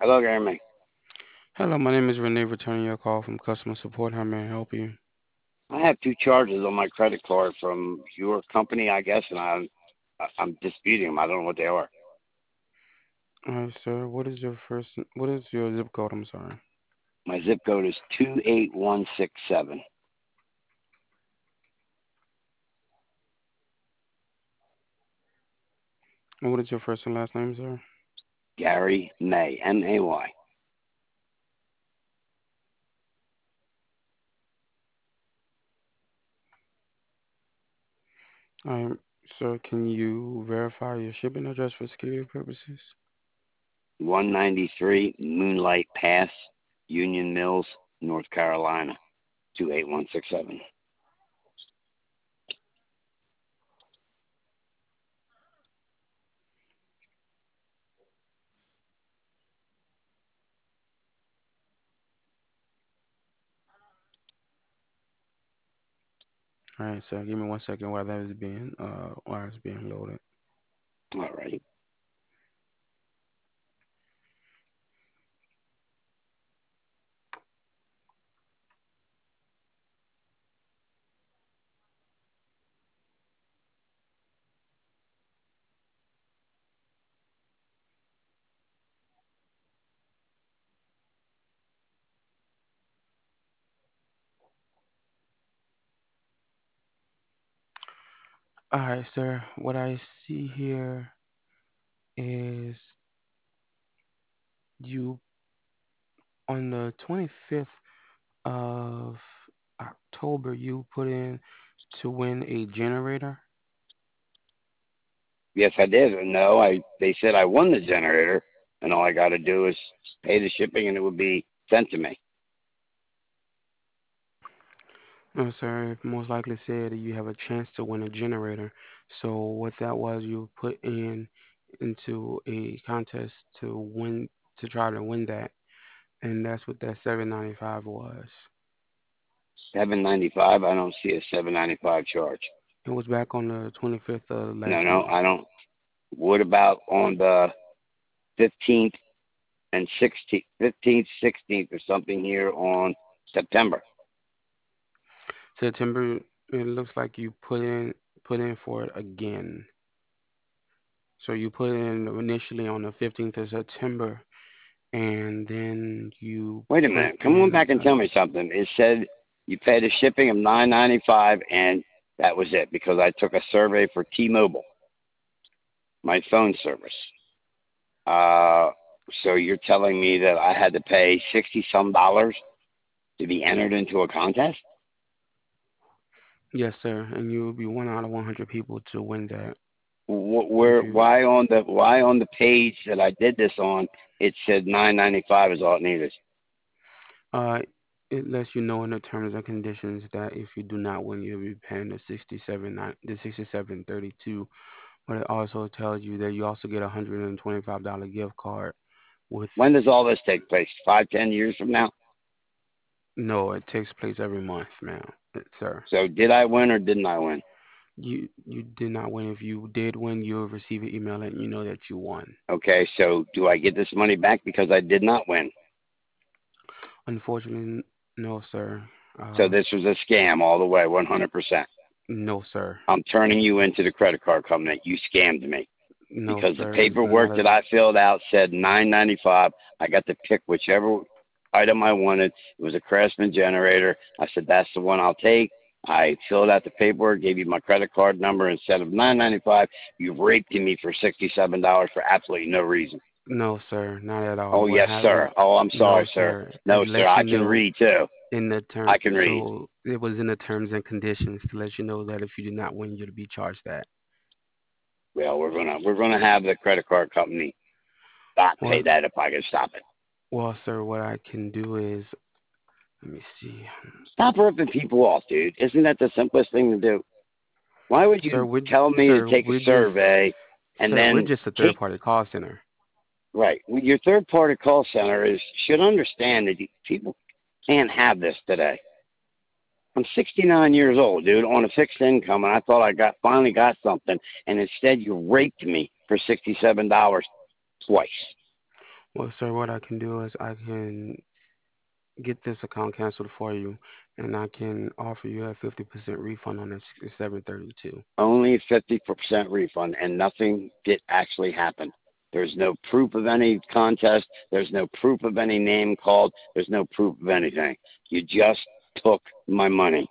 Hello, Jeremy. Hello, my name is Renee, returning your call from customer support. How may I help you? I have two charges on my credit card from your company, I guess, and I'm disputing them. I don't know what they are. All right, sir. What is your zip code? I'm sorry. My zip code is 28167. And what is your first and last name, sir? Gary May, May. All right, sir. Can you verify your shipping address for security purposes? 193 Moonlight Pass, Union Mills, North Carolina, 28167. All right, sir. Give me 1 second while it's being loaded. All right. All right, sir. What I see here is you on the 25th of October. You put in to win a generator. Yes, I did. No, they said I won the generator, and all I got to do is pay the shipping, and it would be sent to me. No, sir. It most likely said that you have a chance to win a generator. So what that was, you put in into a contest to win to try to win that, and that's what that 795 was. 795. I don't see a 795 charge. It was back on the 25th of No, last no, month. I don't. What about on the 15th and 16th, 15th, 16th, or something here on September? September. It looks like you put in for it again. So you put in initially on the 15th of September, and then you Wait a put minute. Come on in back and tell me something. It said you paid a shipping of 995, and that was it because I took a survey for T-Mobile, my phone service. Uh, so you're telling me that I had to pay 60 some dollars to be entered into a contest? yes, sir, and you will be one out of 100 people to win that. If Where you why on the page that I did this on it said 995 is all it needed? Uh, it lets you know in the terms and conditions that if you do not win, you'll be paying the 67.32. But it also tells you that you also get a $125 gift card with. When does all this take place? 5, 10 years from now? No, it takes place every month, ma'am, sir. So did I win or didn't I win? You did not win. If you did win, you'll receive an email letting you know that you won. Okay, so do I get this money back because I did not win? Unfortunately, no, sir. So Uh, this was a scam all the way, 100%. no, sir. I'm turning you into the credit card company. You scammed me No, because the sir. It's not paperwork a. that I filled out said 995. I got to pick whichever item I wanted. It was a Craftsman generator. I said that's the one I'll take. I filled out the paperwork, gave you my credit card number instead of 995. You've raped me for $67 for absolutely no reason. No, sir. Not at all. Oh What yes, happened? sir. Oh, I'm No, sorry, sir. sir. It No, sir. lets you I can know read too. in the term. I can read. So it was in the terms and conditions to let you know that if you did not win, you'd be charged that. Well, we're gonna have the credit card company not pay Well, that if I can stop it. well, sir. What I can do is let me see, Stop ripping people off, dude. Isn't that the simplest thing to do? Why would sir. you tell me to take a survey and We're then just a third take party call center. right? Well, your third party call center is should understand that people can't have this today. I'm 69 years old, dude, on a fixed income, and I thought I finally got something, and instead you raped me for $67 twice. Well, sir, what I can do is I can get this account canceled for you, and I can offer you a 50% refund on that 732. Only 50% refund, and nothing did actually happen. There's no proof of any contest. There's no proof of any name called. There's no proof of anything. You just took my money.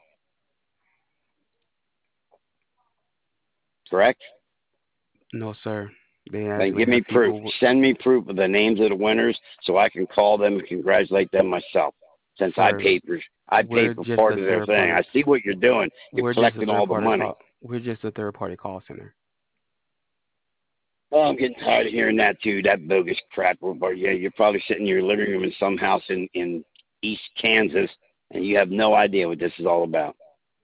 Correct? No, sir. They Then actually give me have proof. people. Send me proof of the names of the winners so I can call them and congratulate them myself. Since Sir, I paid we're for just part a of their third thing. party. I see what you're doing. You're We're just a collecting all third the party money. call. We're just a third party call center. Oh, I'm getting tired of hearing that too. That bogus crap. But yeah, you're probably sitting in your living room in some house in East Kansas, and you have no idea what this is all about.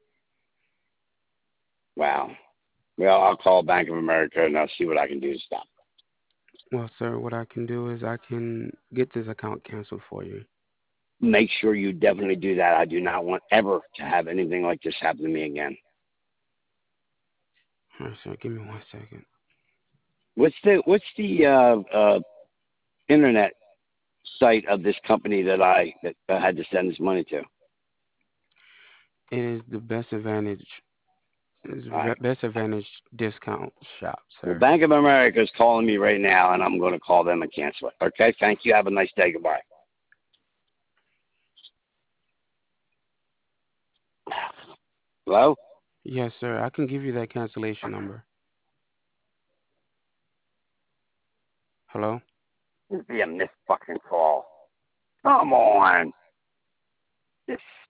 Wow. Well, I'll call Bank of America and I'll see what I can do to stop. Well, sir, what I can do is I can get this account canceled for you. Make sure you definitely do that. I do not want ever to have anything like this happen to me again. All right, sir, give me 1 second. What's the internet site of this company that I had to send this money to? It is the best advantage. It's All right. best advantage discount shop, Well, sir. Bank of America is calling me right now, and I'm going to call them and cancel it. Okay? Thank you. Have a nice day. Goodbye. Hello? Yes, sir. I can give you that cancellation number. Hello? This be a missed fucking call. Come on. This